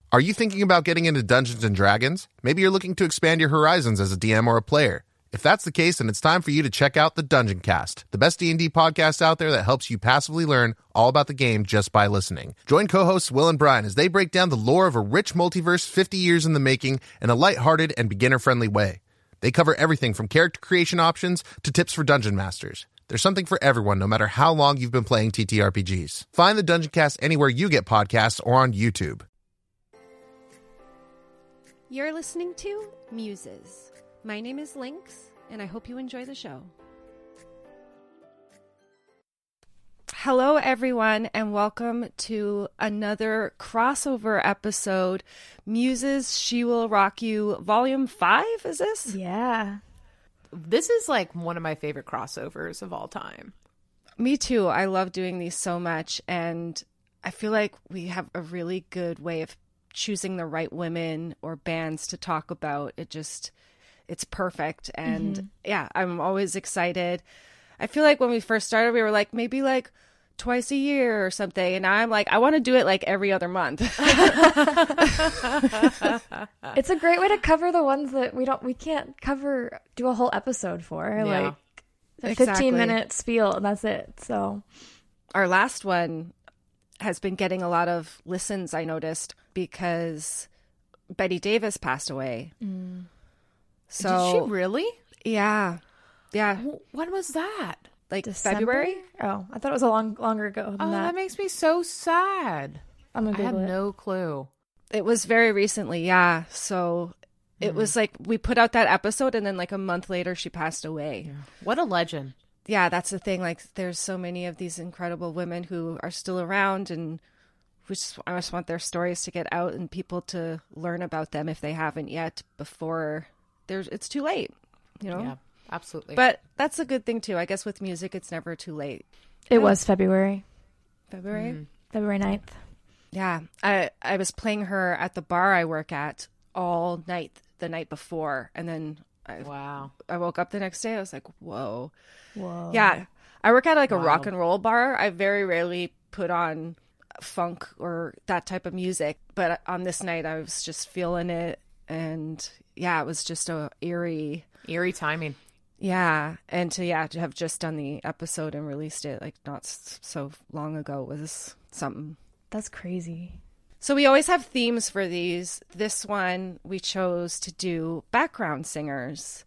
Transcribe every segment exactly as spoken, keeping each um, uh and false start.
Are you thinking about getting into Dungeons and Dragons? Maybe you're looking to expand your horizons as a D M or a player. If that's the case, then it's time for you to check out the Dungeon Cast, the best D and D podcast out there that helps you passively learn all about the game just by listening. Join co-hosts Will and Brian as they break down the lore of a rich multiverse fifty years in the making in a lighthearted and beginner-friendly way. They cover everything from character creation options to tips for dungeon masters. There's something for everyone, no matter how long you've been playing T T R P Gs. Find the Dungeon Cast anywhere you get podcasts or on YouTube. You're listening to Muses. My name is Lynx, and I hope you enjoy the show. Hello, everyone, and welcome to another crossover episode, Muses, She Will Rock You, Volume five, is this? Yeah. This is like one of my favorite crossovers of all time. Me too. I love doing these so much, and I feel like we have a really good way of choosing the right women or bands to talk about. It just, it's perfect. And mm-hmm. yeah, I'm always excited. I feel like when we first started, we were like, maybe like twice a year or something. And now I'm like, I want to do it like every other month. It's a great way to cover the ones that we don't, we can't cover, do a whole episode for. Yeah. Like a exactly. fifteen minute spiel, and that's it. So our last one has been getting a lot of listens, I noticed, because Betty Davis passed away. Mm. So did she really? Yeah. Yeah. When was that? Like December? February? Oh, I thought it was a long longer ago than oh, that. that makes me so sad. I'm gonna I had Google it. no clue. It was very recently, yeah. So it Mm. was like we put out that episode and then like a month later she passed away. Yeah. What a legend. Yeah, that's the thing. Like there's so many of these incredible women who are still around, and we just, I just want their stories to get out and people to learn about them if they haven't yet before there's it's too late, you know? Yeah, absolutely. But that's a good thing too. I guess with music, it's never too late. It was February. February? Mm. February ninth. Yeah. I, I was playing her at the bar I work at all night the night before. And then I, wow. I woke up the next day. I was like, whoa. Whoa. Yeah. I work at like a Wow. rock and roll bar. I very rarely put on funk or that type of music. But on this night, I was just feeling it. And yeah, it was just a eerie. Eerie timing. Yeah. And to, yeah, to have just done the episode and released it like not s- so long ago was something. That's crazy. So we always have themes for these. This one we chose to do background singers.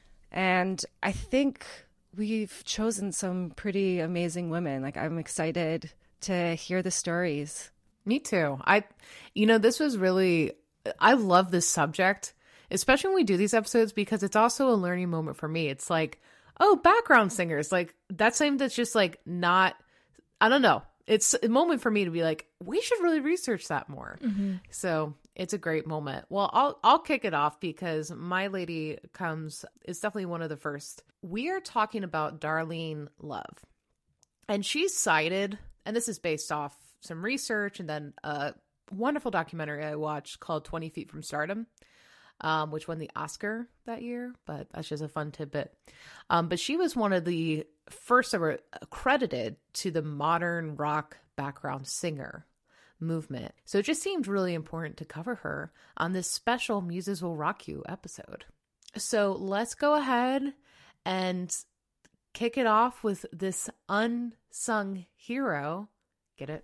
And I think we've chosen some pretty amazing women. Like I'm excited to hear the stories. Me too. I, you know, this was really, I love this subject, especially when we do these episodes, because it's also a learning moment for me. It's like, oh, background singers, like that's something that's just like not, I don't know. It's a moment for me to be like, we should really research that more. Mm-hmm. So it's a great moment. Well, I'll I'll kick it off because my lady comes, it's definitely one of the first. We are talking about Darlene Love. And she's cited, and this is based off some research and then a wonderful documentary I watched called twenty feet from Stardom, um, which won the Oscar that year, but that's just a fun tidbit. Um, but she was one of the first ever accredited to the modern rock background singer movement. So it just seemed really important to cover her on this special Muses Will Rock You episode. So let's go ahead and kick it off with this unsung hero. Get it?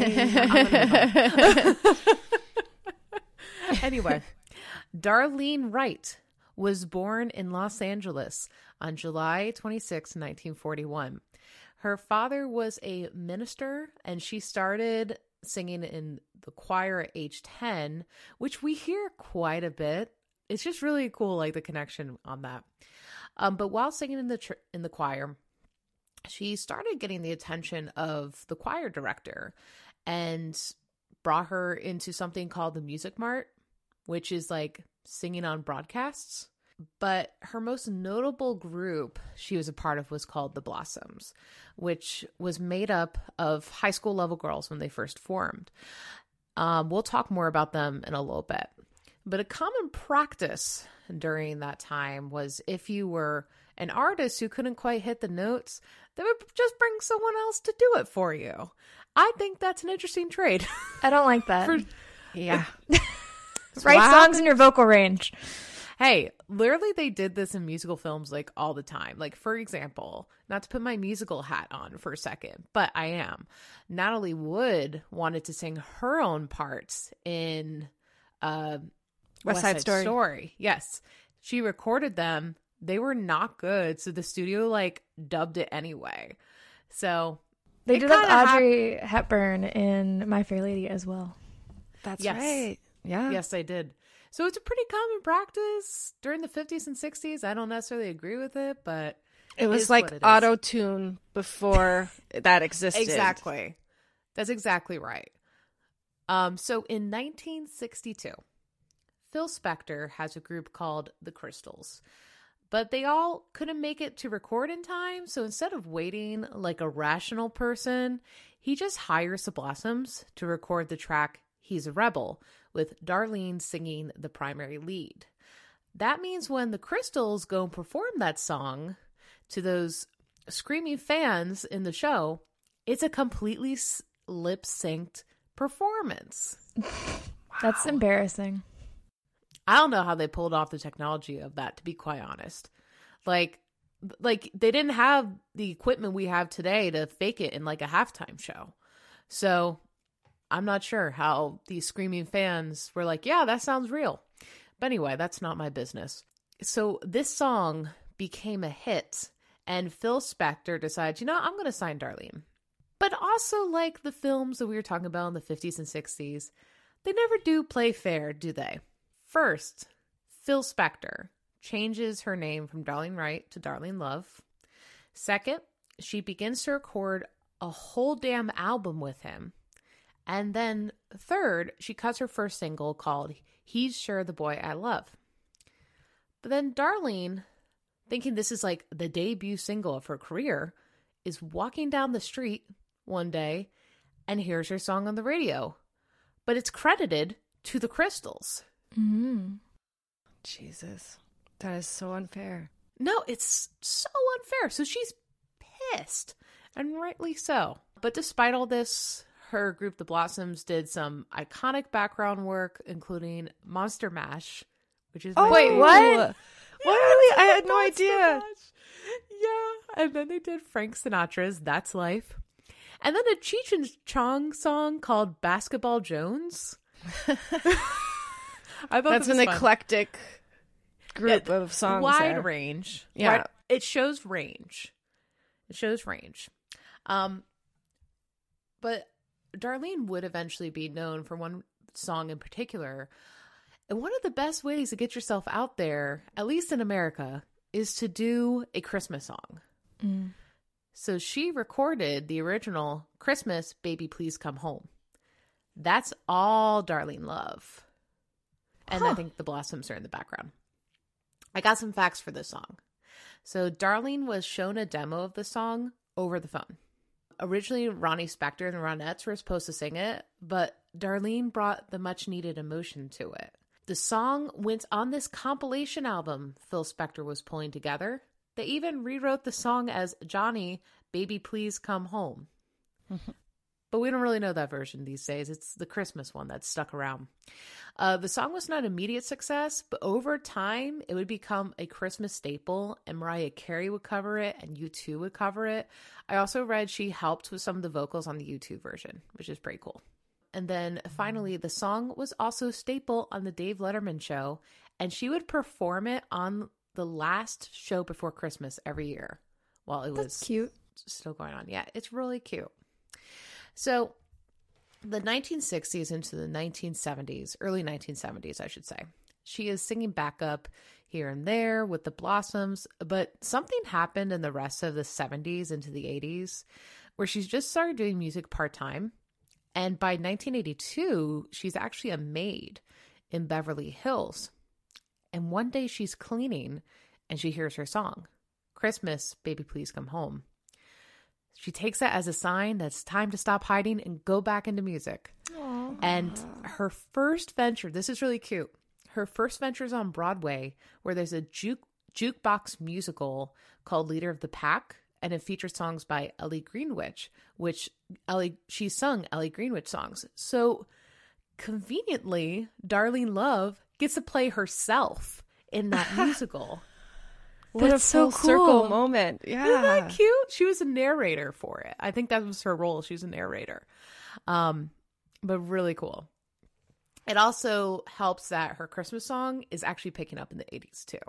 Hey. Anyway, Darlene Wright was born in Los Angeles on July twenty-sixth, nineteen forty-one. Her father was a minister, and she started singing in the choir at age ten, which we hear quite a bit. It's just really cool, like the connection on that. Um, but while singing in the tr- in the choir, she started getting the attention of the choir director and brought her into something called the Music Mart, which is like singing on broadcasts. But her most notable group she was a part of was called The Blossoms, which was made up of high school level girls when they first formed. Um, we'll talk more about them in a little bit. But a common practice during that time was if you were an artist who couldn't quite hit the notes, they would just bring someone else to do it for you. I think that's an interesting trade. I don't like that. For, Yeah. Write what songs happened. in your vocal range. Hey, literally they did this in musical films like all the time. Like, for example, not to put my musical hat on for a second, but I am. Natalie Wood wanted to sing her own parts in uh, West Side Story. Story. Yes. She recorded them. They were not good. So the studio like dubbed it anyway. So They it did have kinda Audrey Hepburn in My Fair Lady as well. That's Yes. right. Yeah. Yes, I did. So it's a pretty common practice during the fifties and sixties. I don't necessarily agree with it, but It is was what like it is. auto tune before that existed. Exactly. That's exactly right. Um, so in nineteen sixty-two, Phil Spector has a group called The Crystals, but they all couldn't make it to record in time. So instead of waiting like a rational person, he just hires the Blossoms to record the track He's a Rebel, with Darlene singing the primary lead. That means when the Crystals go and perform that song to those screaming fans in the show, it's a completely lip-synced performance. That's embarrassing. I don't know how they pulled off the technology of that, to be quite honest. Like, like they didn't have the equipment we have today to fake it in like a halftime show. So I'm not sure how these screaming fans were like, yeah, that sounds real. But anyway, that's not my business. So this song became a hit, and Phil Spector decides, you know, I'm going to sign Darlene. But also, like the films that we were talking about in the fifties and sixties, they never do play fair, do they? First, Phil Spector changes her name from Darlene Wright to Darlene Love. Second, she begins to record a whole damn album with him. And then third, she cuts her first single called He's Sure the Boy I Love. But then Darlene, thinking this is like the debut single of her career, is walking down the street one day and hears her song on the radio. But it's credited to the Crystals. Mm-hmm. Jesus. That is so unfair. No, it's so unfair. So she's pissed, and rightly so. But despite all this, her group, The Blossoms, did some iconic background work, including Monster Mash, which is Oh, my wait, favorite. what? Really? I had no Monster idea. Mash. Yeah, and then they did Frank Sinatra's That's Life. And then a Cheech and Chong song called Basketball Jones. I thought That's this an was fun. eclectic group Yeah, of songs. wide there. range. Yeah. Wide- it shows range. It shows range. Um, but Darlene would eventually be known for one song in particular. And one of the best ways to get yourself out there, at least in America, is to do a Christmas song. Mm. So she recorded the original Christmas Baby Please Come Home. That's all Darlene Love. And I Huh. think the Blossoms are in the background. I got some facts for this song. So Darlene was shown a demo of the song over the phone. Originally, Ronnie Spector and the Ronettes were supposed to sing it, but Darlene brought the much needed emotion to it. The song went on this compilation album Phil Spector was pulling together. They even rewrote the song as Johnny, Baby Please Come Home. But we don't really know that version these days. It's the Christmas one that's stuck around. Uh, the song was not an immediate success, but over time, it would become a Christmas staple, and Mariah Carey would cover it, and U two would cover it. I also read she helped with some of the vocals on the U two version, which is pretty cool. And then finally, the song was also a staple on the Dave Letterman show, and she would perform it on the last show before Christmas every year while it That's was cute. still going on. Yeah, it's really cute. So the nineteen sixties into the nineteen seventies, early nineteen seventies, I should say, she is singing backup here and there with the Blossoms, but something happened in the rest of the seventies into the eighties where she's just started doing music part-time. And by nineteen eighty-two, she's actually a maid in Beverly Hills. And one day she's cleaning and she hears her song, Christmas, Baby Please Come Home. She takes that as a sign that it's time to stop hiding and go back into music. Aww. And her first venture, this is really cute. Her first venture is on Broadway, where there's a juke, jukebox musical called Leader of the Pack, and it features songs by Ellie Greenwich, which Ellie she sung Ellie Greenwich songs. So conveniently, Darlene Love gets to play herself in that musical. What That's a so full circle cool. moment. Yeah. Isn't that cute? She was a narrator for it. I think that was her role. She was a narrator. Um, but really cool. It also helps that her Christmas song is actually picking up in the eighties too.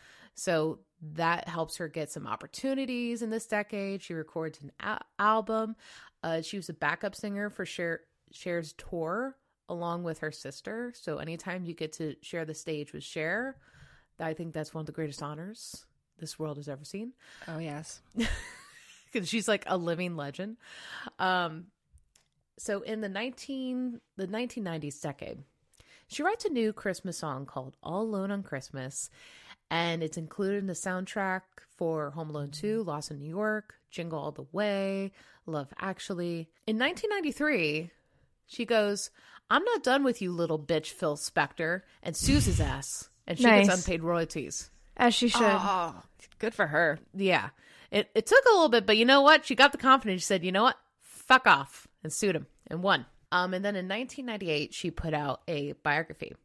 So that helps her get some opportunities in this decade. She records an a- album. Uh, she was a backup singer for Cher, Cher's tour along with her sister. So anytime you get to share the stage with Cher, I think that's one of the greatest honors this world has ever seen. Oh, yes. Because she's like a living legend. Um, so in the nineteen the nineteen nineties decade, she writes a new Christmas song called All Alone on Christmas, and it's included in the soundtrack for Home Alone two, Lost in New York, Jingle All the Way, Love Actually. In nineteen ninety-three, she goes, "I'm not done with you, little bitch, Phil Spector," and sues his ass, and she Nice. gets unpaid royalties. As she should. Oh, good for her. Yeah. It it took a little bit, but you know what? She got the confidence. She said, you know what? Fuck off, and sued him and won. Um, and then in nineteen ninety-eight, she put out a biography.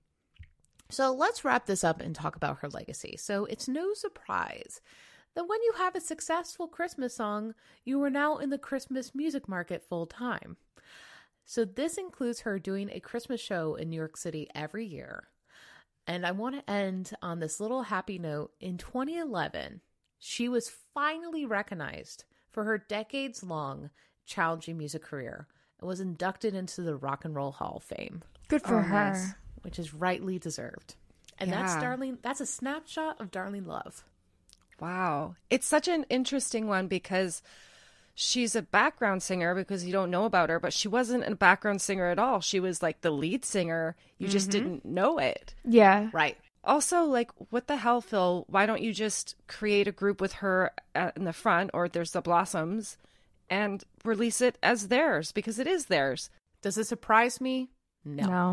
So let's wrap this up and talk about her legacy. So it's no surprise that when you have a successful Christmas song, you are now in the Christmas music market full time. So this includes her doing a Christmas show in New York City every year. And I want to end on this little happy note. In twenty eleven, she was finally recognized for her decades-long challenging music career and was inducted into the Rock and Roll Hall of Fame, Good for Oh, her. nice. which is rightly deserved. And that's Yeah. Darlene. That's a snapshot of Darlene Love. Wow. It's such an interesting one because she's a background singer because you don't know about her, but she wasn't a background singer at all. She was like the lead singer. You just didn't know it. Yeah. Right. Also, like, what the hell, Phil? Why don't you just create a group with her at, in the front, or there's the Blossoms, and release it as theirs because it is theirs. Does it surprise me? No. No.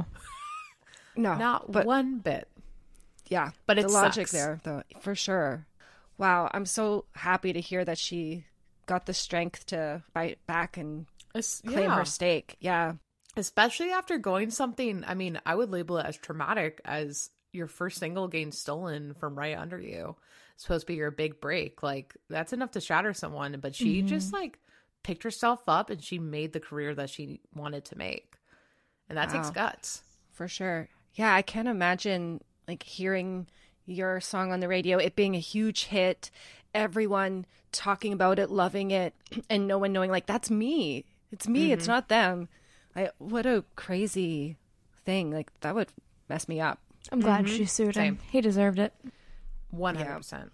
No, Not but one bit. yeah, But it the logic sucks. there, though, for sure. Wow, I'm so happy to hear that she got the strength to fight back and Es- claim yeah. her stake. Yeah, Especially after going something, I mean, I would label it as traumatic as your first single getting stolen from right under you. It's supposed to be your big break. Like, that's enough to shatter someone. But she Mm-hmm. just, like, picked herself up and she made the career that she wanted to make. And that takes Wow. guts. for sure. Yeah, I can't imagine like hearing your song on the radio, it being a huge hit, everyone talking about it, loving it, and no one knowing like that's me. It's me. It's not them. I what a crazy thing. Like that would mess me up. I'm glad she sued him. Same. He deserved it. one hundred percent.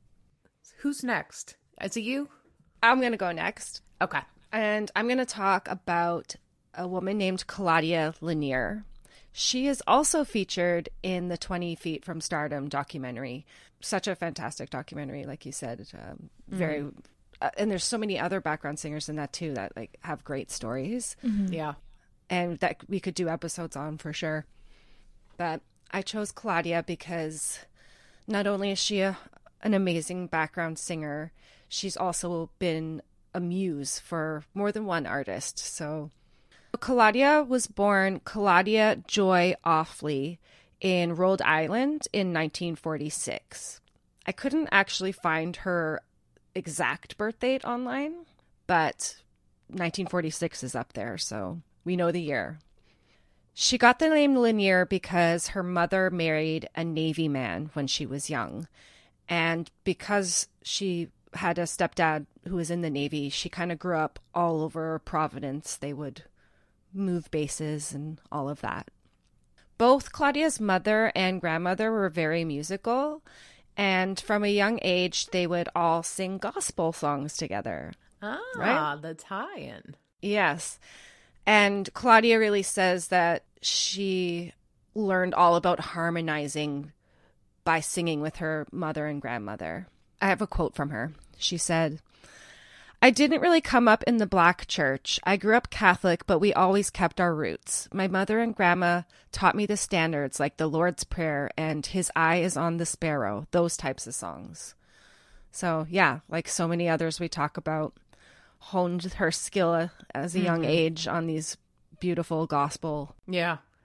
Who's next? Is it you? I'm gonna go next. Okay. And I'm going to talk about a woman named Claudia Lanier. She is also featured in the twenty Feet from Stardom documentary. Such a fantastic documentary, like you said. Um, very, uh, and there's so many other background singers in that too that like have great stories, Yeah. and that we could do episodes on for sure. But I chose Claudia because not only is she a, an amazing background singer, she's also been a muse for more than one artist. So Claudia was born Claudia Joy Offley in Rhode Island in nineteen forty-six. I couldn't actually find her exact birth date online, but nineteen forty-six is up there, so we know the year. She got the name Lanier because her mother married a Navy man when she was young. And because she had a stepdad who was in the Navy, she kind of grew up all over Providence. They would move bases and all of that. Both Claudia's mother and grandmother were very musical, and from a young age, they would all sing gospel songs together. Ah, Right? the tie-in. Yes. And Claudia really says that she learned all about harmonizing by singing with her mother and grandmother. I have a quote from her. She said, "I didn't really come up in the black church. I grew up Catholic, but we always kept our roots. My mother and grandma taught me the standards like the Lord's Prayer and His Eye is on the Sparrow, those types of songs." So, yeah, like so many others we talk about, honed her skill as a young age on these beautiful gospel. Yeah.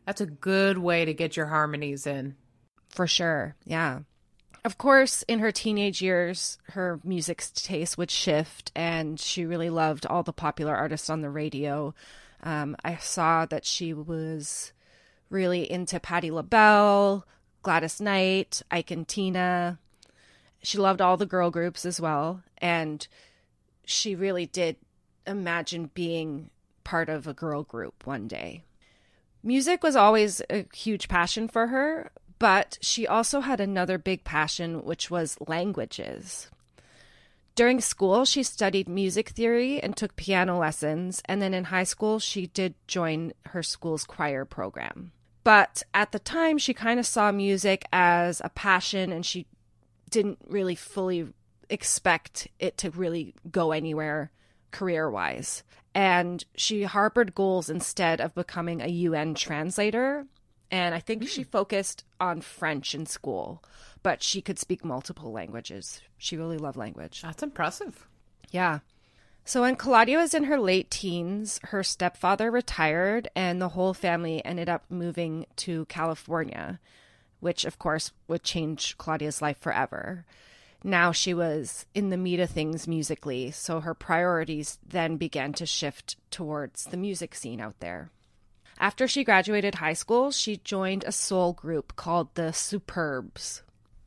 That's a good way to get your harmonies in. For sure. Yeah. Of course, in her teenage years, her music taste would shift, and she really loved all the popular artists on the radio. Um, I saw that she was really into Patti LaBelle, Gladys Knight, Ike and Tina. She loved all the girl groups as well, and she really did imagine being part of a girl group one day. Music was always a huge passion for her, but she also had another big passion, which was languages. During school, she studied music theory and took piano lessons, and then in high school, she did join her school's choir program. But at the time, she kind of saw music as a passion, and she didn't really fully expect it to really go anywhere career-wise. And she harbored goals instead of becoming a U N translator. And I think mm. she focused on French in school, but she could speak multiple languages. She really loved language. That's impressive. Yeah. So when Claudia was in her late teens, her stepfather retired and the whole family ended up moving to California, which of course would change Claudia's life forever. Now she was in the meat of things musically, so her priorities then began to shift towards the music scene out there. After she graduated high school, she joined a soul group called the Superbs,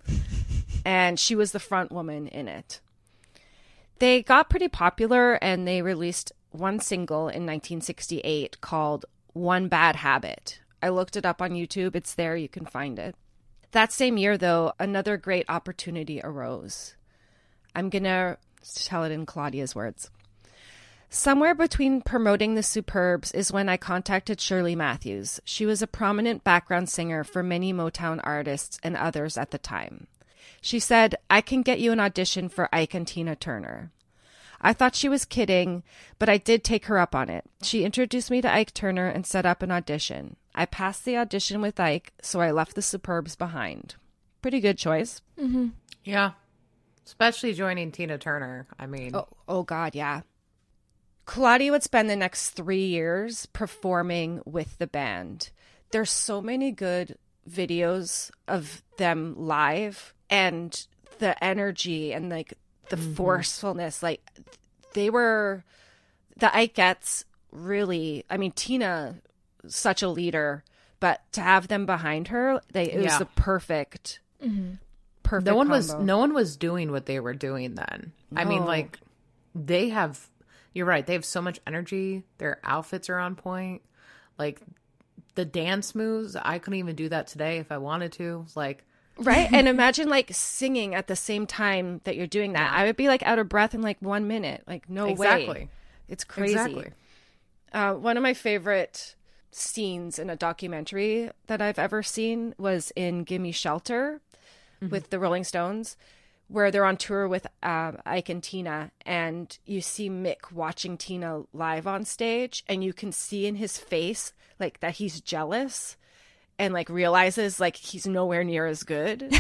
and she was the front woman in it. They got pretty popular, and they released one single in nineteen sixty-eight called One Bad Habit. I looked it up on YouTube. It's there. You can find it. That same year, though, another great opportunity arose. I'm going to tell it in Claudia's words. Somewhere between promoting the Superbs is when I contacted Shirley Matthews. She was a prominent background singer for many Motown artists and others at the time. She said, I can get you an audition for Ike and Tina Turner. I thought she was kidding, but I did take her up on it. She introduced me to Ike Turner and set up an audition. I passed the audition with Ike, so I left the Superbs behind. Pretty good choice. Mm-hmm. Yeah. Especially joining Tina Turner. I mean. Oh, oh, God, yeah. Claudia would spend the next three years performing with the band. There's so many good videos of them live, and the energy and like the mm-hmm. forcefulness, like they were, the Ikeettes really, I mean, Tina, such a leader, but to have them behind her, they it was yeah. the perfect, mm-hmm. perfect No one combo. was, no one was doing what they were doing then. No. I mean, like they have, you're right. They have so much energy. Their outfits are on point. Like the dance moves, I couldn't even do that today if I wanted to. Like, right? And imagine like singing at the same time that you're doing that. Yeah. I would be like out of breath in like one minute. Like, no exactly. way. It's crazy. Exactly. Uh, one of my favorite scenes in a documentary that I've ever seen was in Gimme Shelter mm-hmm. with the Rolling Stones, where they're on tour with uh, Ike and Tina, and you see Mick watching Tina live on stage, and you can see in his face like that he's jealous and like realizes like he's nowhere near as good.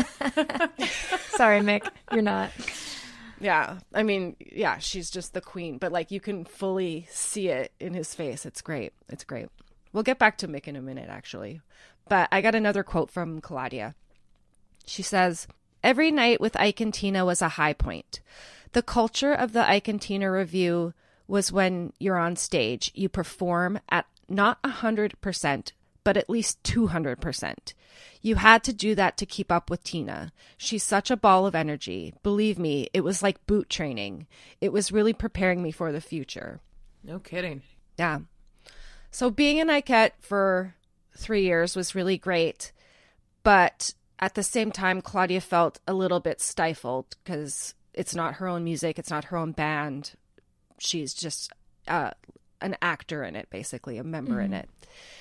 Sorry, Mick, you're not. Yeah, I mean, yeah, she's just the queen, but like you can fully see it in his face. It's great. It's great. We'll get back to Mick in a minute, actually. But I got another quote from Claudia. She says, every night with Ike and Tina was a high point. The culture of the Ike and Tina Revue was when you're on stage, you perform at not one hundred percent, but at least two hundred percent. You had to do that to keep up with Tina. She's such a ball of energy. Believe me, it was like boot training. It was really preparing me for the future. No kidding. Yeah. So being an Ikeette for three years was really great, but at the same time, Claudia felt a little bit stifled because it's not her own music. It's not her own band. She's just uh, an actor in it, basically, a member mm-hmm. in it.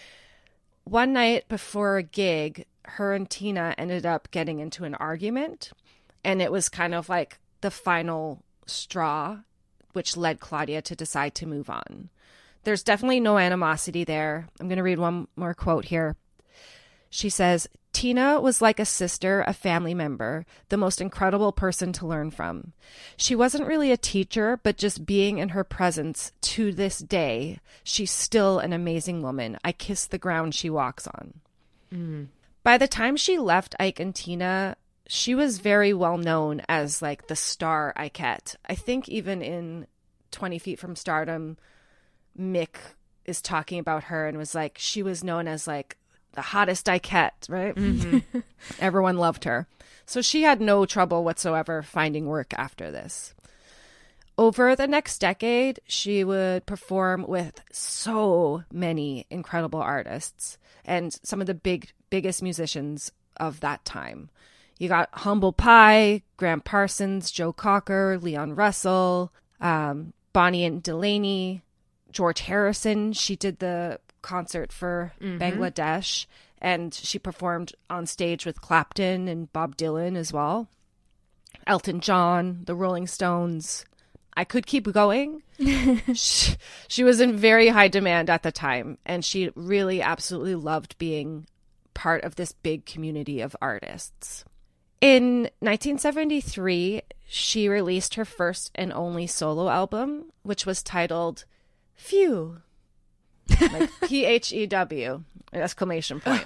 One night before a gig, her and Tina ended up getting into an argument, and it was kind of like the final straw, which led Claudia to decide to move on. There's definitely no animosity there. I'm going to read one more quote here. She says, Tina was like a sister, a family member, the most incredible person to learn from. She wasn't really a teacher, but just being in her presence to this day, she's still an amazing woman. I kiss the ground she walks on. Mm. By the time she left Ike and Tina, she was very well known as like the star Ikette. I think even in twenty feet from Stardom, Mick is talking about her and was like, she was known as like the hottest Ikette, right? Mm-hmm. Everyone loved her. So she had no trouble whatsoever finding work after this. Over the next decade, she would perform with so many incredible artists and some of the big, biggest musicians of that time. You got Humble Pie, Graham Parsons, Joe Cocker, Leon Russell, um, Bonnie and Delaney, George Harrison. She did the concert for mm-hmm. Bangladesh, and she performed on stage with Clapton and Bob Dylan as well. Elton John, the Rolling Stones. I could keep going. she, she was in very high demand at the time, and she really absolutely loved being part of this big community of artists. In nineteen seventy-three, she released her first and only solo album, which was titled Phew. Like P H E W, exclamation point.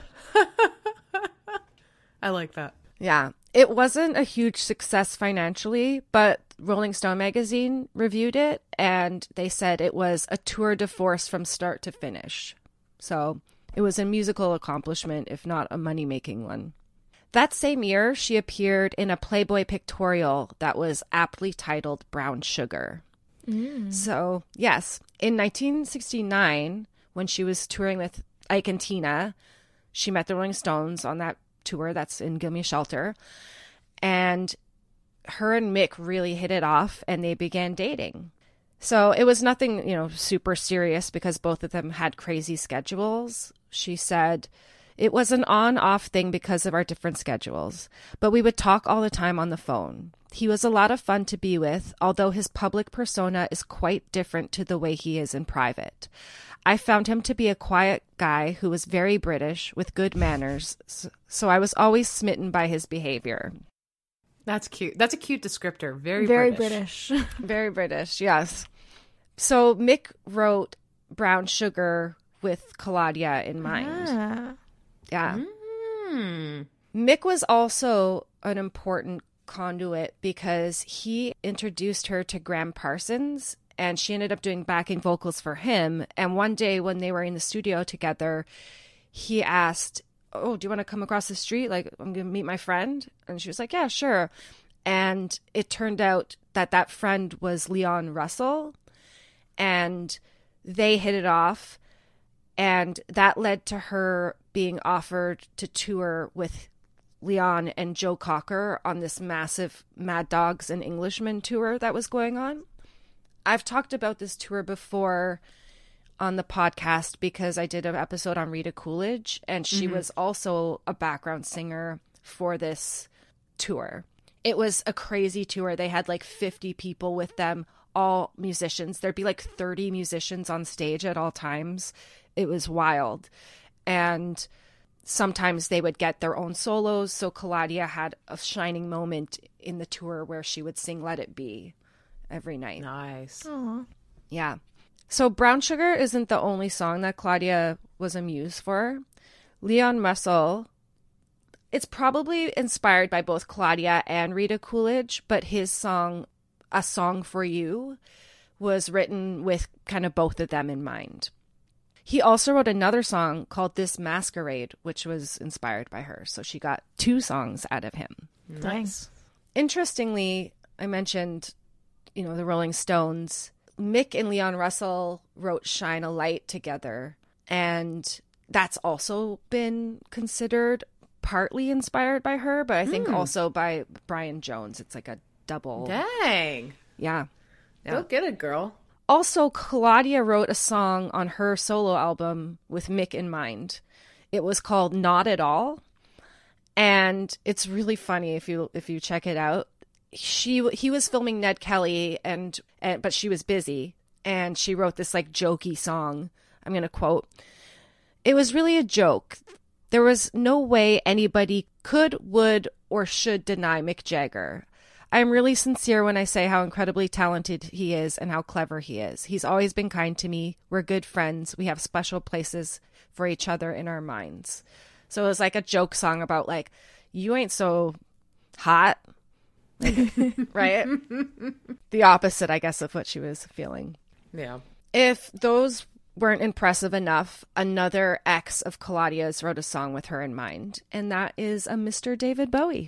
I like that. Yeah. It wasn't a huge success financially, but Rolling Stone magazine reviewed it, and they said it was a tour de force from start to finish. So it was a musical accomplishment, if not a money-making one. That same year, she appeared in a Playboy pictorial that was aptly titled Brown Sugar. Mm. So, yes, in nineteen sixty-nine, when she was touring with Ike and Tina, she met the Rolling Stones on that tour that's in Gimme Shelter. And her and Mick really hit it off, and they began dating. So it was nothing, you know, super serious because both of them had crazy schedules. She said, it was an on-off thing because of our different schedules, but we would talk all the time on the phone. He was a lot of fun to be with, although his public persona is quite different to the way he is in private. I found him to be a quiet guy who was very British with good manners, so I was always smitten by his behavior. That's cute. That's a cute descriptor. Very, very British. British. Very British, yes. So Mick wrote Brown Sugar with Claudia in mind. Ah. Yeah. Mm. Mick was also an important conduit because he introduced her to Graham Parsons, and she ended up doing backing vocals for him. And one day when they were in the studio together, he asked, oh, do you want to come across the street? Like, I'm going to meet my friend. And she was like, yeah, sure. And it turned out that that friend was Leon Russell, and they hit it off. And that led to her being offered to tour with Leon and Joe Cocker on this massive Mad Dogs and Englishmen tour that was going on. I've talked about this tour before on the podcast because I did an episode on Rita Coolidge, and she mm-hmm. was also a background singer for this tour. It was a crazy tour. They had like fifty people with them, all musicians. There'd be like thirty musicians on stage at all times. It was wild. And sometimes they would get their own solos. So Claudia had a shining moment in the tour where she would sing Let It Be every night. Nice. Aww. Yeah. So Brown Sugar isn't the only song that Claudia was a muse for. Leon Russell, it's probably inspired by both Claudia and Rita Coolidge, but his song, A Song for You, was written with kind of both of them in mind. He also wrote another song called This Masquerade, which was inspired by her. So she got two songs out of him. Nice. Interestingly, I mentioned, you know, the Rolling Stones. Mick and Leon Russell wrote Shine a Light together. And that's also been considered partly inspired by her, but I think mm. also by Brian Jones. It's like a double. Dang. Yeah. yeah. Go get it, girl. Also, Claudia wrote a song on her solo album with Mick in mind. It was called Not At All. And it's really funny if you if you check it out. She he was filming Ned Kelly and, and but she was busy, and she wrote this like jokey song. I'm going to quote. It was really a joke. There was no way anybody could, would, or should deny Mick Jagger. I am really sincere when I say how incredibly talented he is and how clever he is. He's always been kind to me. We're good friends. We have special places for each other in our minds. So it was like a joke song about like, you ain't so hot. Like, right? The opposite, I guess, of what she was feeling. Yeah. If those weren't impressive enough, another ex of Claudia's wrote a song with her in mind, and that is a Mister David Bowie.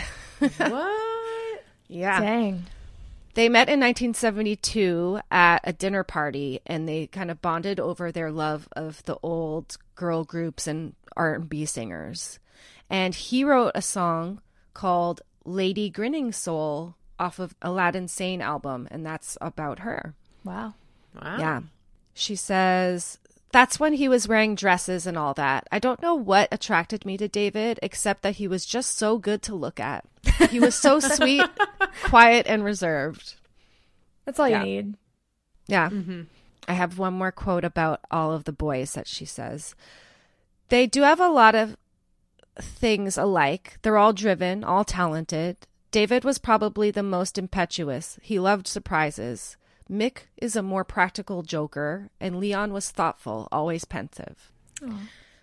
What? Yeah. Dang. They met in nineteen seventy-two at a dinner party, and they kind of bonded over their love of the old girl groups and R and B singers. And he wrote a song called Lady Grinning Soul off of Aladdin Sane album, and that's about her. Wow. Wow. Yeah. She says, that's when he was wearing dresses and all that. I don't know what attracted me to David, except that he was just so good to look at. He was so sweet, quiet, and reserved. That's all Yeah. you need. Yeah. Mm-hmm. I have one more quote about all of the boys that she says. They do have a lot of things alike. They're all driven, all talented. David was probably the most impetuous. He loved surprises. Mick is a more practical joker, and Leon was thoughtful, always pensive. Aww.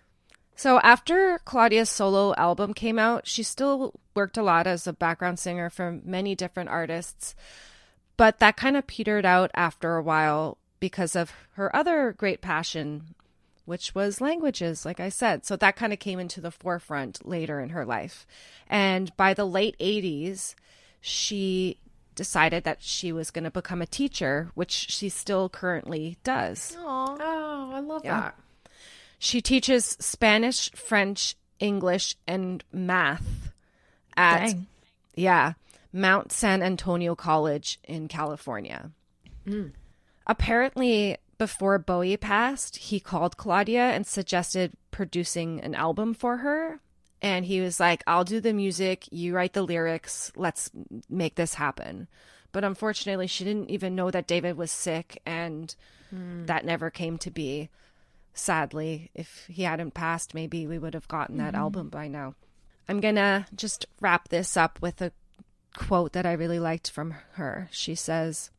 So after Claudia's solo album came out, she still worked a lot as a background singer for many different artists, but that kind of petered out after a while because of her other great passion, which was languages, like I said. So that kind of came into the forefront later in her life. And by the late eighties, she decided that she was going to become a teacher, which she still currently does. Aww. Oh, I love Yeah. that. She teaches Spanish, French, English, and math at Dang. yeah, Mount San Antonio College in California. Mm. Apparently, before Bowie passed, he called Claudia and suggested producing an album for her. And he was like, I'll do the music, you write the lyrics, let's make this happen. But unfortunately, she didn't even know that David was sick, and Mm. that never came to be. Sadly, if he hadn't passed, maybe we would have gotten that Mhm. album by now. I'm going to just wrap this up with a quote that I really liked from her. She says,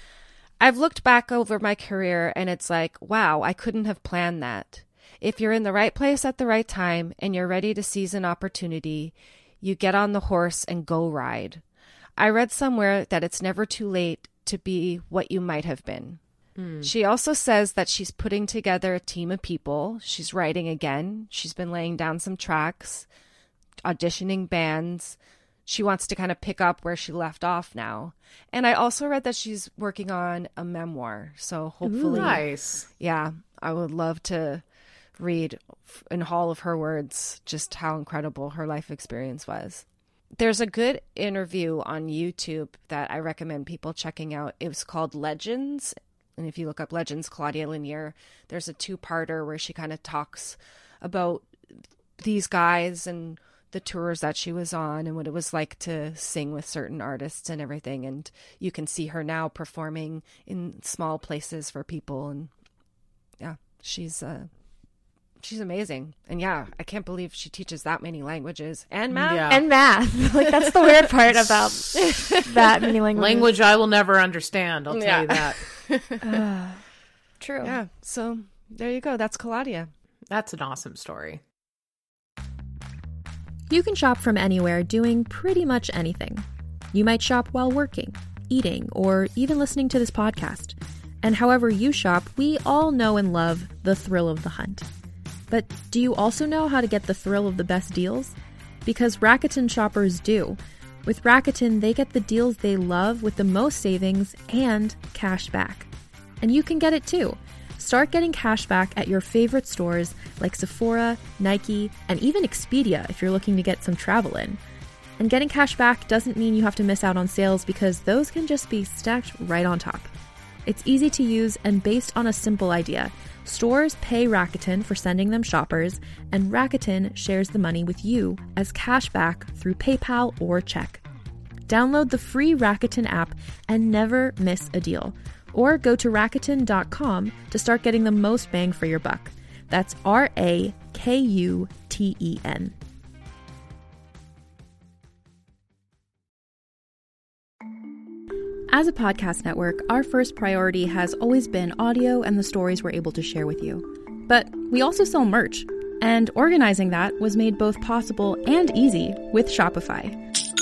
I've looked back over my career and it's like, wow, I couldn't have planned that. If you're in the right place at the right time and you're ready to seize an opportunity, you get on the horse and go ride. I read somewhere that it's never too late to be what you might have been. Mm. She also says that she's putting together a team of people. She's writing again. She's been laying down some tracks, auditioning bands. She wants to kind of pick up where she left off now. And I also read that she's working on a memoir. So hopefully, Nice. yeah, I would love to read in all of her words just how incredible her life experience was. There's a good interview on YouTube that I recommend people checking out. It was called Legends. And if you look up Legends, Claudia Lanier, there's a two-parter where she kind of talks about these guys and the tours that she was on and what it was like to sing with certain artists and everything. And you can see her now performing in small places for people. And yeah, she's uh, she's amazing. And yeah, I can't believe she teaches that many languages and math. Yeah. And math. Like, that's the weird part about that many languages. Language I will never understand, I'll tell Yeah. you that. Uh, true. Yeah, so there you go. That's Claudia. That's an awesome story. You can shop from anywhere doing pretty much anything. You might shop while working, eating, or even listening to this podcast. And however you shop, we all know and love the thrill of the hunt. But do you also know how to get the thrill of the best deals? Because Rakuten shoppers do. With Rakuten, they get the deals they love with the most savings and cash back. And you can get it too. Start getting cash back at your favorite stores like Sephora, Nike, and even Expedia if you're looking to get some travel in. And getting cash back doesn't mean you have to miss out on sales because those can just be stacked right on top. It's easy to use and based on a simple idea. Stores pay Rakuten for sending them shoppers, and Rakuten shares the money with you as cash back through PayPal or check. Download the free Rakuten app and never miss a deal. Or go to Rakuten dot com to start getting the most bang for your buck. That's R A K K U T E N. As a podcast network, our first priority has always been audio and the stories we're able to share with you. But we also sell merch, and organizing that was made both possible and easy with Shopify.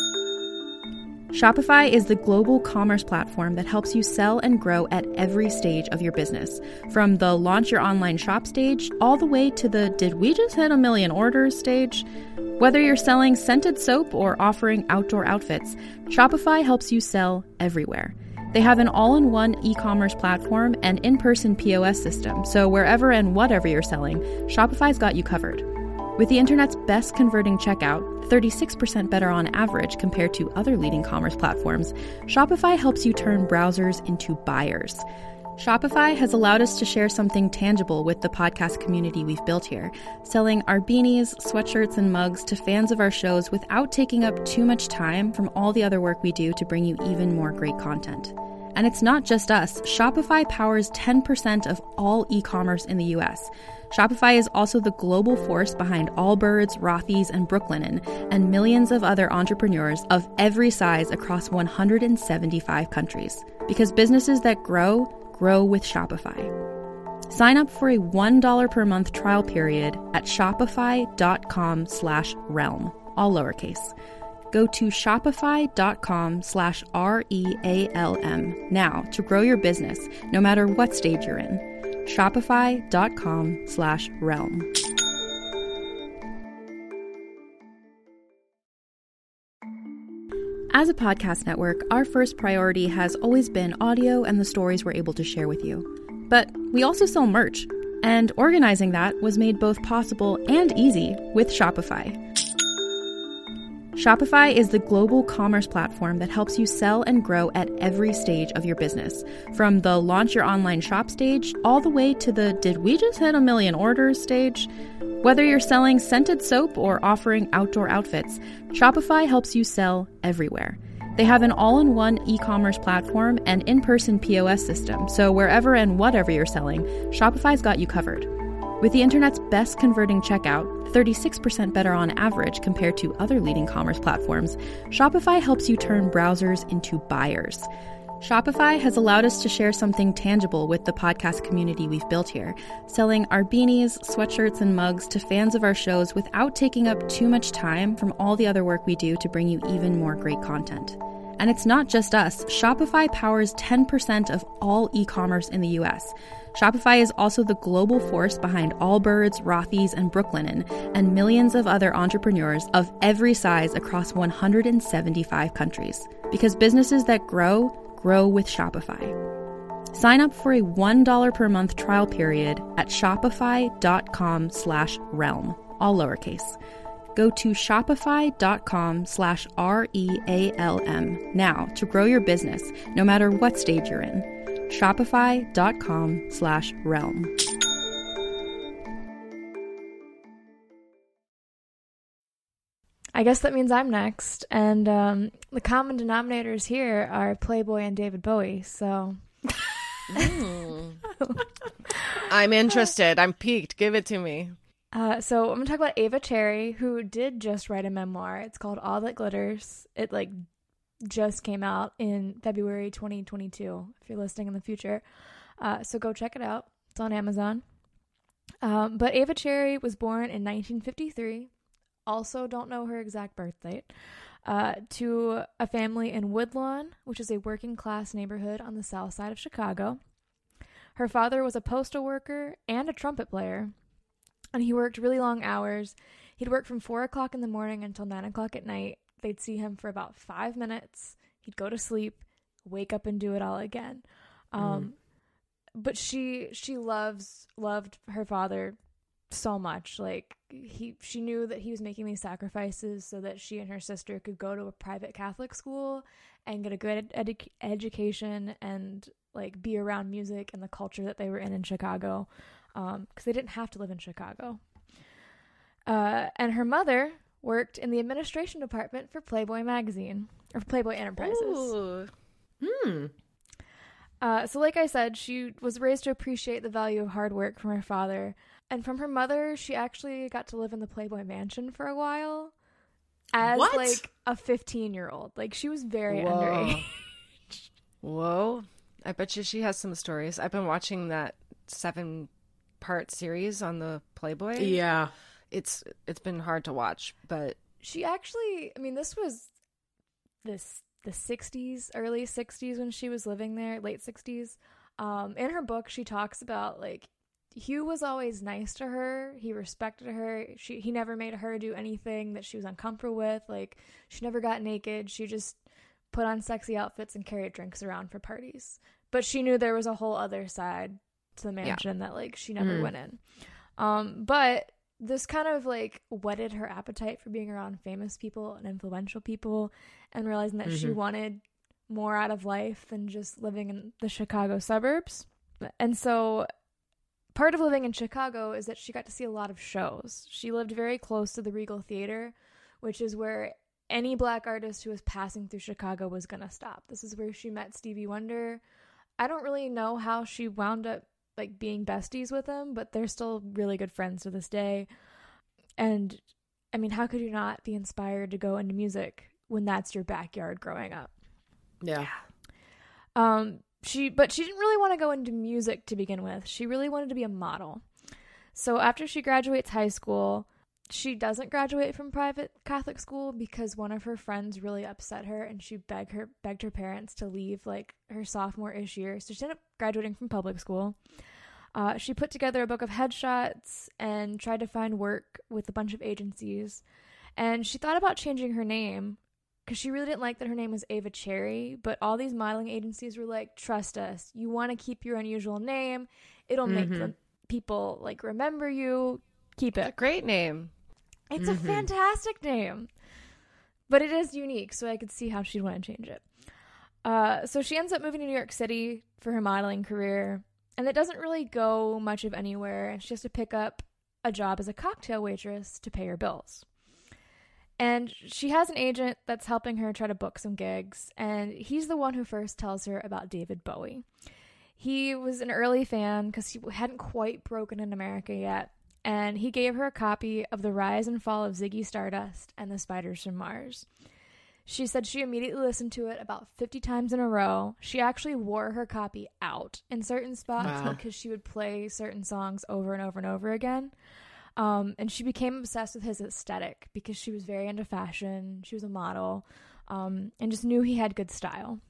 Shopify is the global commerce platform that helps you sell and grow at every stage of your business. From the launch your online shop stage, all the way to the did we just hit a million orders stage? Whether you're selling scented soap or offering outdoor outfits, Shopify helps you sell everywhere. They have an all-in-one e-commerce platform and in-person P O S system, so wherever and whatever you're selling, Shopify's got you covered. With the internet's best converting checkout, thirty-six percent better on average compared to other leading commerce platforms, Shopify helps you turn browsers into buyers. Shopify has allowed us to share something tangible with the podcast community we've built here, selling our beanies, sweatshirts, and mugs to fans of our shows without taking up too much time from all the other work we do to bring you even more great content. And it's not just us. Shopify powers ten percent of all e-commerce in the U S. Shopify is also the global force behind Allbirds, Rothy's, and Brooklinen, and millions of other entrepreneurs of every size across one hundred seventy-five countries. Because businesses that grow, grow with Shopify. Sign up for a one dollar per month trial period at shopify.com slash realm, all lowercase. Go to shopify.com slash R-E-A-L-M now to grow your business, no matter what stage you're in. Shopify.com slash realm. As a podcast network, our first priority has always been audio and the stories we're able to share with you. But we also sell merch, and organizing that was made both possible and easy with Shopify. Shopify is the global commerce platform that helps you sell and grow at every stage of your business. From the launch your online shop stage, all the way to the did we just hit a million orders stage? Whether you're selling scented soap or offering outdoor outfits, Shopify helps you sell everywhere. They have an all-in-one e-commerce platform and in-person P O S system, so wherever and whatever you're selling, Shopify's got you covered. With the internet's best converting checkout, thirty-six percent better on average compared to other leading commerce platforms, Shopify helps you turn browsers into buyers. Shopify has allowed us to share something tangible with the podcast community we've built here, selling our beanies, sweatshirts, and mugs to fans of our shows without taking up too much time from all the other work we do to bring you even more great content. And it's not just us. Shopify powers ten percent of all e-commerce in the U S. Shopify is also the global force behind Allbirds, Rothy's, and Brooklinen, and millions of other entrepreneurs of every size across one hundred seventy-five countries. Because businesses that grow, grow with Shopify. Sign up for a one dollar per month trial period at shopify.com slash realm, all lowercase. Go to shopify.com slash R-E-A-L-M now to grow your business, no matter what stage you're in. Shopify.com slash realm. I guess that means I'm next. And um, the common denominators here are Playboy and David Bowie, so... mm. I'm interested. I'm piqued. Give it to me. Uh, so I'm going to talk about Ava Cherry, who did just write a memoir. It's called All That Glitters. It, like, just came out in February twenty twenty-two, if you're listening in the future. Uh, so go check it out. It's on Amazon. Um, but Ava Cherry was born in nineteen fifty-three. Also don't know her exact birth date. Uh, to a family in Woodlawn, which is a working class neighborhood on the south side of Chicago. Her father was a postal worker and a trumpet player. And he worked really long hours. He'd work from four o'clock in the morning until nine o'clock at night. They'd see him for about five minutes. He'd go to sleep, wake up and do it all again. Um, mm. But she she loves loved her father so much. Like he she knew that he was making these sacrifices so that she and her sister could go to a private Catholic school and get a good edu- education and like be around music and the culture that they were in in Chicago. Um, because they didn't have to live in Chicago. Uh, and her mother worked in the administration department for Playboy magazine, or Playboy Enterprises. Ooh. Hmm. Uh, so like I said, she was raised to appreciate the value of hard work from her father. And from her mother, she actually got to live in the Playboy Mansion for a while as What? like a fifteen-year-old. Like she was very Whoa. underage. Whoa. I bet you she has some stories. I've been watching that seven part series on the Playboy. Yeah. It's it's been hard to watch, but She actually, I mean, this was this the sixties, early sixties when she was living there, late sixties. Um, in her book, she talks about like Hugh was always nice to her. He respected her. She he never made her do anything that she was uncomfortable with. Like she never got naked. She just put on sexy outfits and carried drinks around for parties. But she knew there was a whole other side to the mansion that like she never Mm. went in. Um, but this kind of like whetted her appetite for being around famous people and influential people, and realizing that she Mhm. wanted more out of life than just living in the Chicago suburbs. And so part of living in Chicago is that she got to see a lot of shows. She lived very close to the Regal Theater, which is where any black artist who was passing through Chicago was going to stop. This is where she met Stevie Wonder. I don't really know how she wound up like being besties with him, but they're still really good friends to this day. And I mean, how could you not be inspired to go into music when that's your backyard growing up? Yeah. Um, she, but she didn't really want to go into music to begin with. She really wanted to be a model. So after she graduates high school, she doesn't graduate from private Catholic school because one of her friends really upset her, and she begged her begged her parents to leave like her sophomore-ish year. So she ended up graduating from public school. Uh, she put together a book of headshots and tried to find work with a bunch of agencies. And she thought about changing her name because she really didn't like that her name was Ava Cherry. But all these modeling agencies were like, trust us. You want to keep your unusual name. It'll make Mhm. the people like remember you. Keep it. it's a great name. It's a Mhm. fantastic name. But it is unique, so I could see how she'd want to change it. Uh, so she ends up moving to New York City for her modeling career. And it doesn't really go much of anywhere. And she has to pick up a job as a cocktail waitress to pay her bills. And she has an agent that's helping her try to book some gigs. And he's the one who first tells her about David Bowie. He was an early fan because he hadn't quite broken in America yet. And he gave her a copy of The Rise and Fall of Ziggy Stardust and the Spiders from Mars. She said she immediately listened to it about fifty times in a row. She actually wore her copy out in certain spots Wow. because she would play certain songs over and over and over again. Um, and she became obsessed with his aesthetic because she was very into fashion. She was a model, um, and just knew he had good style.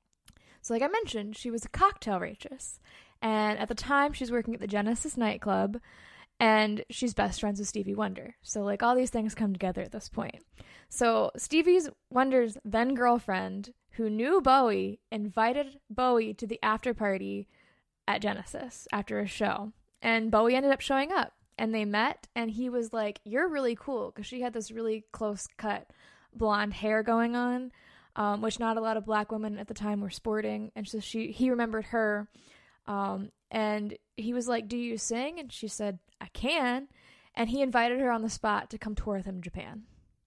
So like I mentioned, she was a cocktail waitress. And at the time, she's working at the Genesis nightclub. And she's best friends with Stevie Wonder. So, like, all these things come together at this point. So, Stevie's Wonder's then girlfriend, who knew Bowie, invited Bowie to the after party at Genesis after a show. And Bowie ended up showing up. And they met, and he was like, you're really cool. Because she had this really close-cut blonde hair going on, um, which not a lot of black women at the time were sporting. And so she he remembered her. Um, and he was like, do you sing? And she said, I can. And he invited her on the spot to come tour with him in Japan.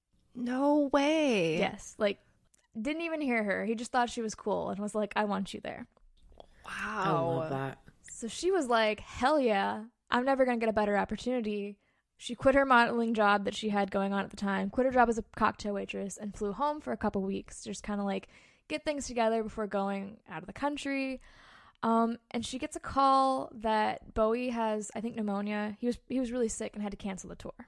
No way. Yes. Like, didn't even hear her. He just thought she was cool and was like, I want you there. Wow. I love that. So she was like, hell yeah. I'm never going to get a better opportunity. She quit her modeling job that she had going on at the time, quit her job as a cocktail waitress, and flew home for a couple weeks. Just kind of like get things together before going out of the country. Um, and she gets a call that Bowie has, I think, pneumonia. He was he was really sick and had to cancel the tour.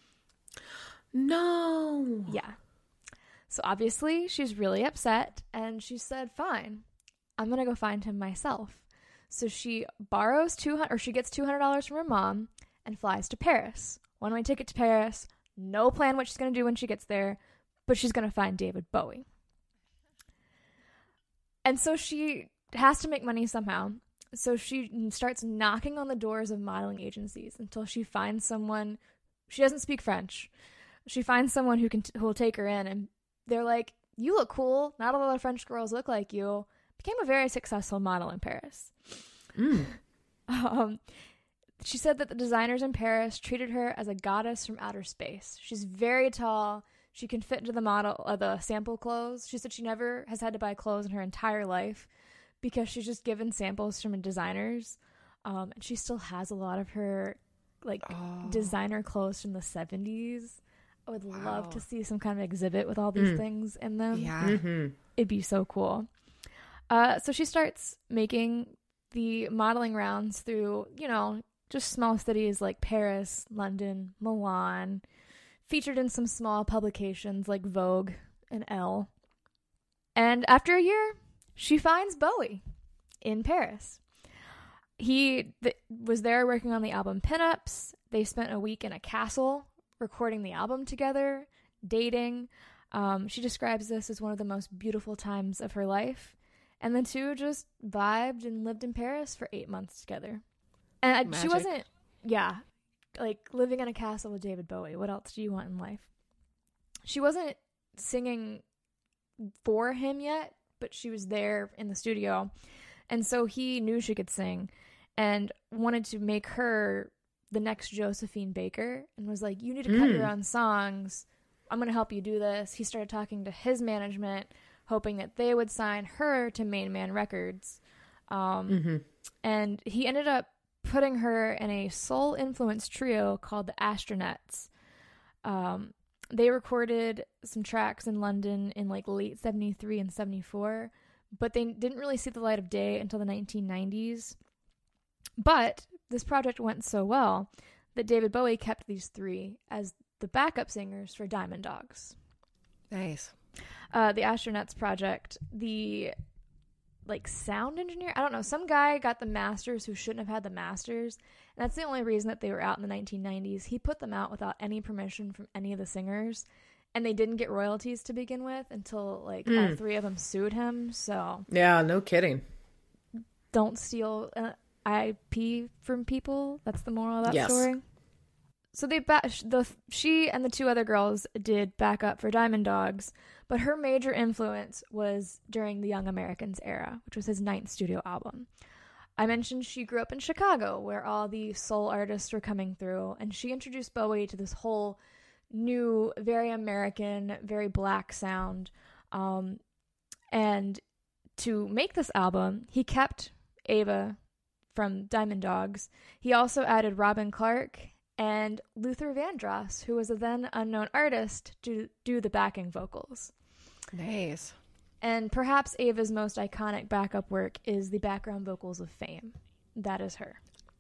No. Yeah. So obviously she's really upset, and she said, fine, I'm going to go find him myself. So she borrows two hundred, or she gets two hundred dollars from her mom and flies to Paris. One-way ticket to Paris. No plan what she's going to do when she gets there, but she's going to find David Bowie. And so she has to make money somehow. So she starts knocking on the doors of modeling agencies until she finds someone. She doesn't speak French. She finds someone who can t- who will take her in, and they're like, you look cool. Not a lot of French girls look like you. Became a very successful model in Paris. Mm. Um, she said that the designers in Paris treated her as a goddess from outer space. She's very tall. She can fit into the model, uh, the sample clothes. She said she never has had to buy clothes in her entire life because she's just given samples from designers. Um, and she still has a lot of her like Oh. designer clothes from the seventies. I would Wow. love to see some kind of exhibit with all these Mm. things in them. Yeah. Mm-hmm. It'd be so cool. Uh, so she starts making the modeling rounds through, you know, just small cities like Paris, London, Milan, featured in some small publications like Vogue and Elle. And after a year, she finds Bowie in Paris. He th- was there working on the album Pinups. They spent a week in a castle recording the album together, dating. Um, she describes this as one of the most beautiful times of her life. And the two just vibed and lived in Paris for eight months together. And I, she Magic. wasn't, yeah, like living in a castle with David Bowie. What else do you want in life? She wasn't singing for him yet, but she was there in the studio. And so he knew she could sing and wanted to make her the next Josephine Baker and was like, you need to cut Mm. your own songs. I'm going to help you do this. He started talking to his management, hoping that they would sign her to Main Man Records. Um, Mm-hmm. And he ended up putting her in a soul-influenced trio called the Astronauts. Um, they recorded some tracks in London in like late seventy-three and seventy-four, but they didn't really see the light of day until the nineteen nineties. But this project went so well that David Bowie kept these three as the backup singers for Diamond Dogs. Nice. Uh, the Astronauts project, the like sound engineer, I don't know, some guy got the masters who shouldn't have had the masters, and that's the only reason that they were out in the nineteen nineties. He put them out without any permission from any of the singers, and they didn't get royalties to begin with until like all Mm. three of them sued him. So Yeah, no kidding. don't steal uh, I P from people. That's the moral of that Yes. story. So they ba- the she and the two other girls did backup for Diamond Dogs, but her major influence was during the Young Americans era, which was his ninth studio album. I mentioned she grew up in Chicago, where all the soul artists were coming through, and she introduced Bowie to this whole new, very American, very black sound. Um, and to make this album, he kept Ava from Diamond Dogs. He also added Robin Clark and Luther Vandross, who was a then unknown artist, to do the backing vocals. Nice. And perhaps Ava's most iconic backup work is the background vocals of Fame. That is her.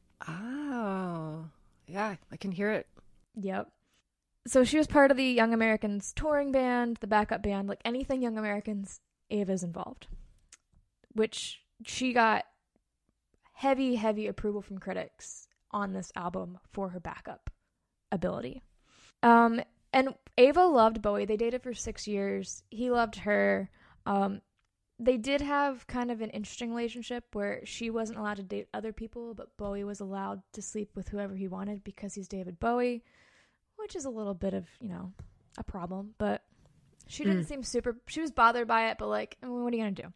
Oh. Yeah, I can hear it. Yep. So she was part of the Young Americans touring band, the backup band, like anything Young Americans, Ava's involved. Which she got heavy, heavy approval from critics on this album for her backup ability. Um, and Ava loved Bowie. They dated for six years. He loved her. Um, they did have kind of an interesting relationship where she wasn't allowed to date other people, but Bowie was allowed to sleep with whoever he wanted because he's David Bowie, which is a little bit of, you know, a problem. But she didn't Mm. seem super, she was bothered by it, but like, what are you going to do?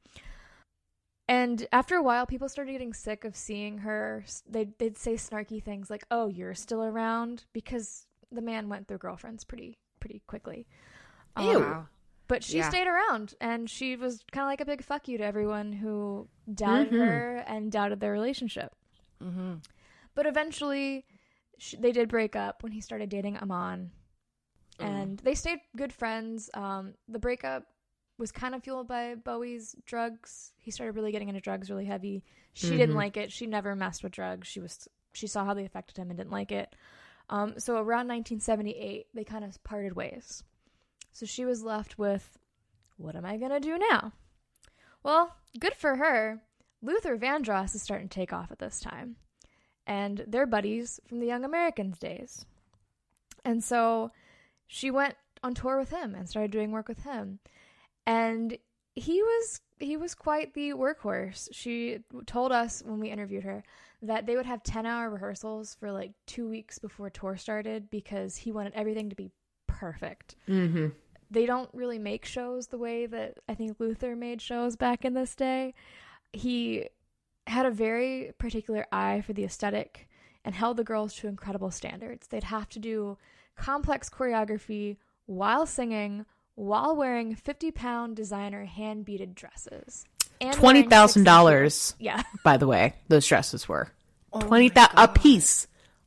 And after a while, people started getting sick of seeing her. They'd, they'd say snarky things like, oh, you're still around, because the man went through girlfriends pretty pretty quickly. Ew. Um, Wow. but she Yeah. stayed around, and she was kind of like a big fuck you to everyone who doubted Mhm. her and doubted their relationship. Mm-hmm. But eventually, sh- they did break up when he started dating Aman. And they stayed good friends. Um, the breakup was kind of fueled by Bowie's drugs. He started really getting into drugs really heavy. She didn't Mhm. like it. She never messed with drugs. She was she saw how they affected him and didn't like it. Um, so around nineteen seventy-eight, they kind of parted ways. So she was left with, what am I going to do now? Well, good for her. Luther Vandross is starting to take off at this time. And they're buddies from the Young Americans days. And so she went on tour with him and started doing work with him. And he was he was quite the workhorse. She told us when we interviewed her that they would have ten-hour rehearsals for like two weeks before tour started because he wanted everything to be perfect. Mm-hmm. They don't really make shows the way that I think Luther made shows back in this day. He had a very particular eye for the aesthetic and held the girls to incredible standards. They'd have to do complex choreography while singing, while wearing fifty-pound designer hand-beaded dresses. And Twenty wearing thousand six-inch dollars. heels. Yeah. By the way, those dresses were Oh twenty my thousand a God. piece.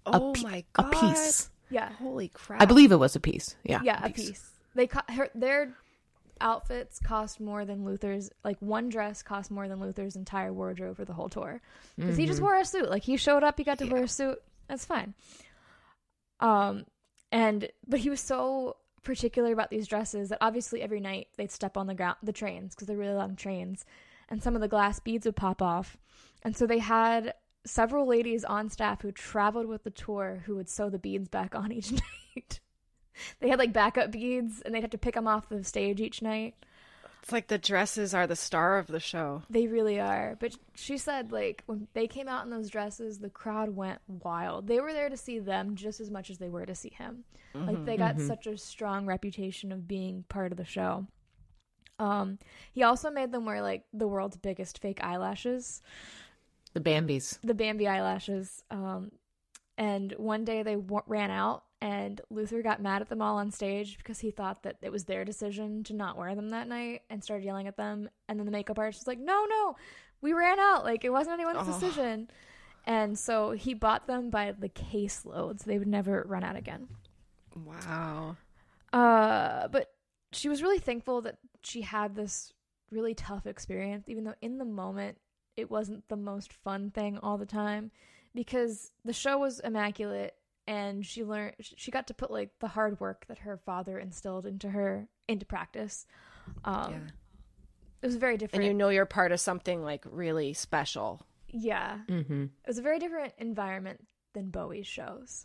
Oh a, pe- my a God. piece. Yeah. Holy crap. I believe it was a piece. Yeah. Yeah, a piece. They co- her, their outfits cost more than Luther's. Like one dress cost more than Luther's entire wardrobe for the whole tour because mm-hmm. he just wore a suit. Like he showed up, he got to yeah. wear a suit. That's fine. Um, and but he was so particular about these dresses that obviously every night they'd step on the ground, the trains because they're really long trains, and some of the glass beads would pop off, and so they had several ladies on staff who traveled with the tour who would sew the beads back on each night. They had like backup beads and they'd have to pick them off the stage each night. It's like the dresses are the star of the show. They really are. But she said like when they came out in those dresses, the crowd went wild. They were there to see them just as much as they were to see him. Mm-hmm, like they got mm-hmm. such a strong reputation of being part of the show. Um, he also made them wear like the world's biggest fake eyelashes. The Bambis. The Bambi eyelashes. Um, and one day they w- ran out, and Luther got mad at them all on stage because he thought that it was their decision to not wear them that night and started yelling at them. And then the makeup artist was like, no, no, we ran out. Like, it wasn't anyone's oh. decision. And so he bought them by the caseload, so they would never run out again. Wow. Uh, but she was really thankful that she had this really tough experience, even though in the moment it wasn't the most fun thing all the time, because the show was immaculate and she learned, she got to put like the hard work that her father instilled into her into practice. Um, yeah. It was very different. And you know you're part of something like really special. Yeah. Mm-hmm. It was a very different environment than Bowie's shows.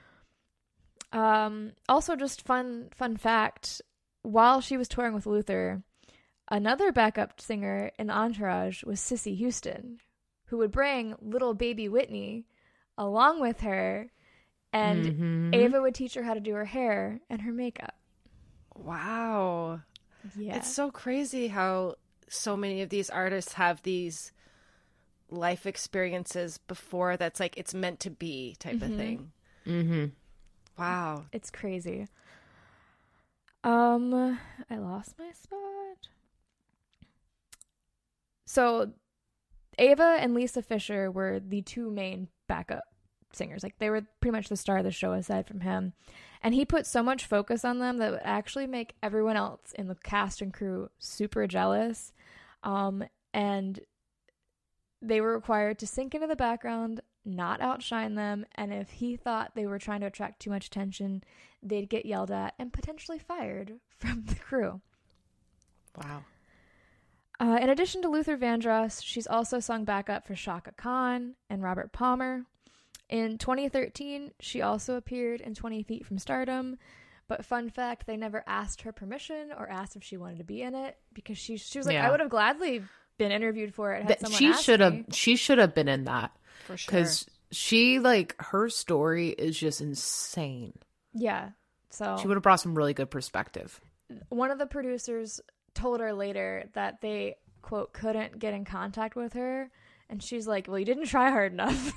Um, also just fun, fun fact, while she was touring with Luther, another backup singer in the entourage was Sissy Houston, who would bring little baby Whitney along with her, and mm-hmm. Ava would teach her how to do her hair and her makeup. Wow. Yeah. It's so crazy how so many of these artists have these life experiences before that's like it's meant to be type mm-hmm. of thing. Mm-hmm. Wow. It's crazy. Um, I lost my spot. So Ava and Lisa Fischer were the two main backup singers. Like they were pretty much the star of the show aside from him. And he put so much focus on them that would actually make everyone else in the cast and crew super jealous. Um, and they were required to sink into the background, not outshine them, and if he thought they were trying to attract too much attention, they'd get yelled at and potentially fired from the crew. Wow. Uh, in addition to Luther Vandross, she's also sung backup for Chaka Khan and Robert Palmer. In twenty thirteen, she also appeared in twenty feet from Stardom, but fun fact, they never asked her permission or asked if she wanted to be in it, because she she was like, yeah. I would have gladly been interviewed for it had someone she asked should have me. She should have been in that. For sure. Because she, like, her story is just insane. Yeah. So she would have brought some really good perspective. One of the producers told her later that they, quote, couldn't get in contact with her. And she's like, well, you didn't try hard enough.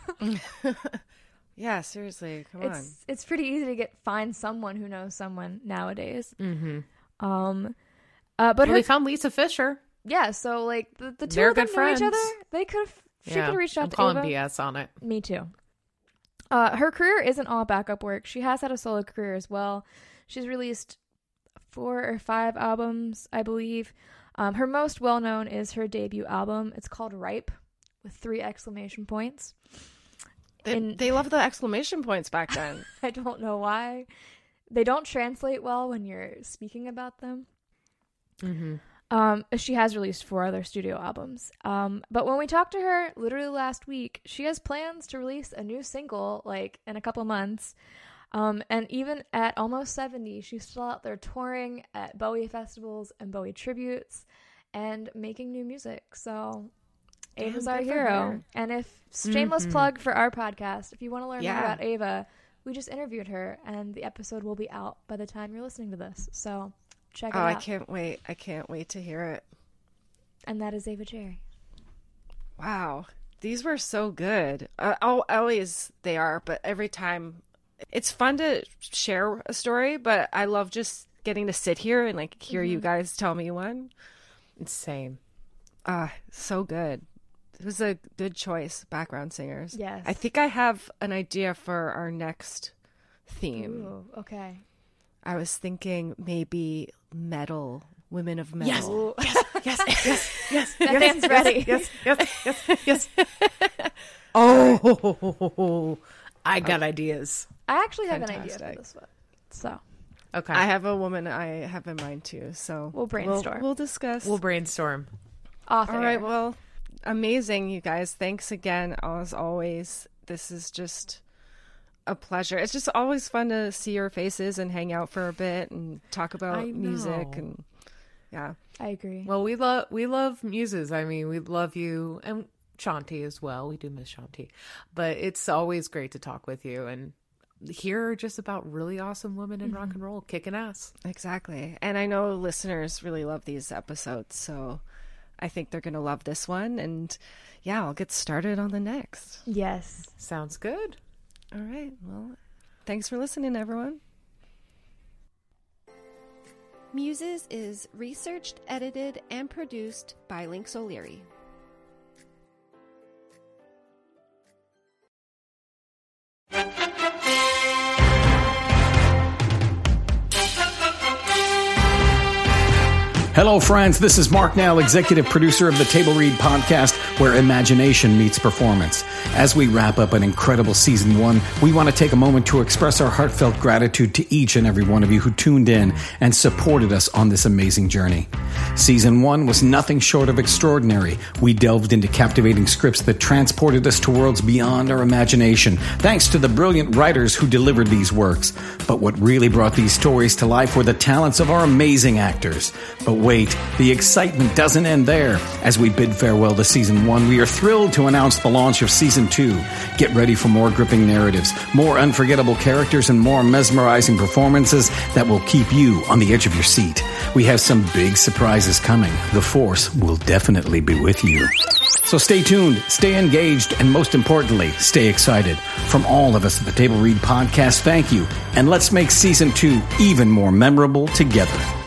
Yeah, seriously. Come it's, on. It's pretty easy to get find someone who knows someone nowadays. Mm-hmm. Um, uh, but well, her, they found Lisa Fischer. Yeah, so, like, the, the 2 They're of them good knew friends. each other. They could have... She yeah, could have reached out I'm to calling Ava. B S on it. Me too. Uh, her career isn't all backup work. She has had a solo career as well. She's released four or five albums, I believe. Um, her most well-known is her debut album. It's called Ripe, with three exclamation points. They, In, they loved the exclamation points back then. I don't know why. They don't translate well when you're speaking about them. Mm-hmm. Um, she has released four other studio albums. Um, but when we talked to her literally last week, she has plans to release a new single, like, in a couple months. Um, and even at almost seventy, she's still out there touring at Bowie festivals and Bowie tributes and making new music. So Ava's Damn, our hero. And if shameless mm-hmm. plug for our podcast, if you want to learn yeah. more about Ava, we just interviewed her and the episode will be out by the time you're listening to this. So check it oh, out. I can't wait. I can't wait to hear it. And that is Ava Cherry. Wow. These were so good. Uh, oh, always they are, but every time it's fun to share a story, but I love just getting to sit here and like hear mm-hmm. you guys tell me one. Same. Ah, uh, so good. It was a good choice, background singers. Yes. I think I have an idea for our next theme. Ooh, okay. I was thinking maybe metal, women of metal. Yes, yes, yes, yes. Nathan's ready. Yes, yes, yes, yes. Oh, I got ideas. I actually have an idea Fantastic. for this one. So Okay. I have a woman I have in mind too. So We'll brainstorm. We'll, we'll discuss. We'll brainstorm. off All air. right. Well, amazing, you guys. Thanks again, as always. This is just a pleasure. It's just always fun to see your faces and hang out for a bit and talk about I music know. and yeah. I agree. Well, we love we love muses. I mean, we love you and Shanti as well. We do miss Shanti, but it's always great to talk with you and hear just about really awesome women in rock and roll kicking ass. Exactly. And I know listeners really love these episodes, so I think they're going to love this one. And yeah, I'll get started on the next. Yes. Sounds good. All right. Well, thanks for listening, everyone. Muses is researched, edited, and produced by Lynx O'Leary. Hello, friends. This is Mark Nell, executive producer of the Table Read podcast, where imagination meets performance. As we wrap up an incredible season one, we want to take a moment to express our heartfelt gratitude to each and every one of you who tuned in and supported us on this amazing journey. Season one was nothing short of extraordinary. We delved into captivating scripts that transported us to worlds beyond our imagination, thanks to the brilliant writers who delivered these works. But what really brought these stories to life were the talents of our amazing actors. But wait, the excitement doesn't end there. As we bid farewell to season one, we are thrilled to announce the launch of season two. Get ready for more gripping narratives, more unforgettable characters, and more mesmerizing performances that will keep you on the edge of your seat. We have some big surprises coming. The Force will definitely be with you. So stay tuned, stay engaged, and most importantly, stay excited. From all of us at the Table Read podcast, thank you. And let's make season two even more memorable together.